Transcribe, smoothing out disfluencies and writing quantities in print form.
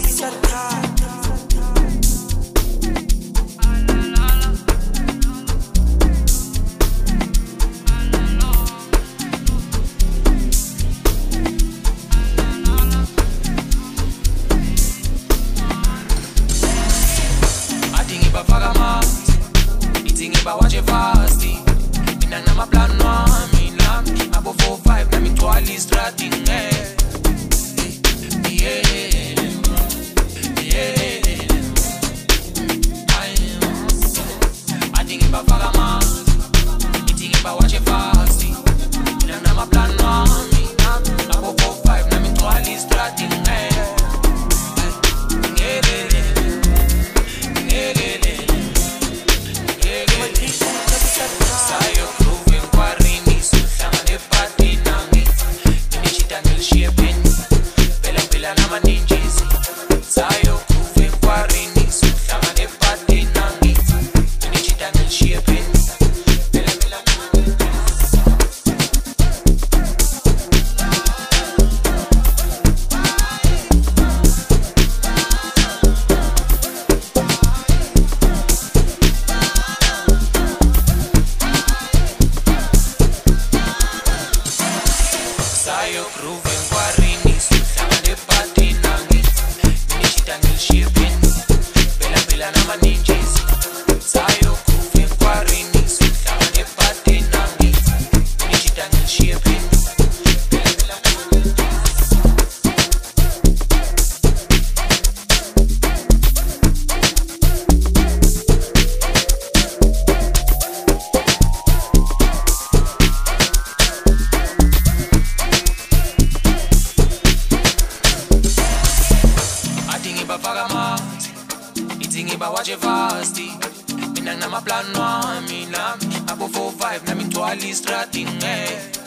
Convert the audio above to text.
Bawaje fasti mina na maplano ami nami abo 45 na mitwali strating atingi bafaka amanzi itingi bawaje fasti mina na maplano ami nami abo 45 na mitwali strating Sayo grooving kwarini suhlanga nepati nangi nishita ngilishipin bela bela nama ninjas Sayo grooving kwarini suhlanga nepati nangi nishita ngilishipin bela bela bafaka amanzi itingi bawaje fasti mina na maplano ami nami abo 45 na mitwali strating